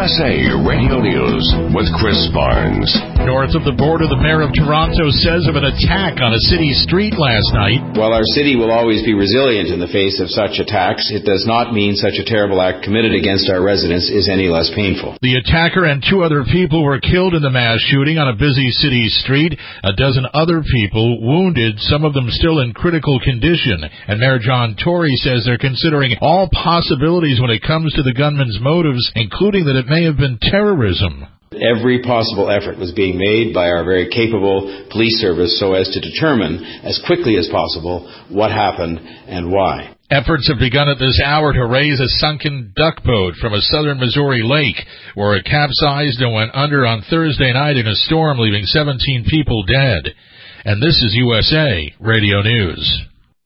USA Radio News with Chris Barnes. North of the border, the mayor of Toronto says of an attack on a city street last night. While our city will always be resilient in the face of such attacks, it does not mean such a terrible act committed against our residents is any less painful. The attacker and 2 other people were killed in the mass shooting on a busy city street. A dozen other people wounded, some of them still in critical condition. And Mayor John Tory says they're considering all possibilities when it comes to the gunman's motives, including that it may have been terrorism. Every possible effort was being made by our very capable police service so as to determine as quickly as possible what happened and why. Efforts have begun at this hour to raise a sunken duck boat from a southern Missouri lake where it capsized and went under on Thursday night in a storm, leaving 17 people dead. And this is USA Radio News.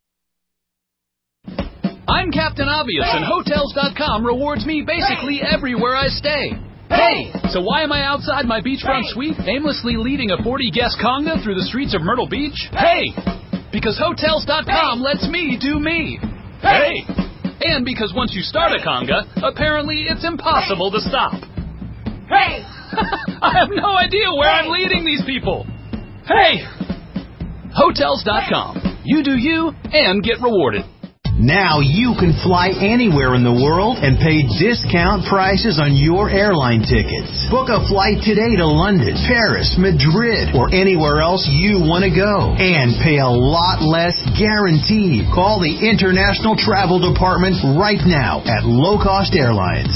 I'm Captain Obvious, and Hotels.com rewards me basically everywhere I stay. Hey, so why am I outside my beachfront suite aimlessly leading a 40-guest conga through the streets of Myrtle Beach? Hey, because Hotels.com lets me do me. Hey, and because once you start a conga, apparently it's impossible to stop. Hey, I have no idea where I'm leading these people. Hey, Hotels.com. You do you and get rewarded. Now you can fly anywhere in the world and pay discount prices on your airline tickets. Book a flight today to London, Paris, Madrid, or anywhere else you want to go. And pay a lot less guaranteed. Call the International Travel Department right now at Low Cost Airlines.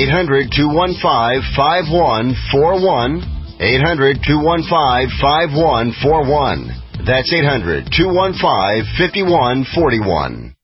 800-215-5141. 800-215-5141. That's 800-215-5141.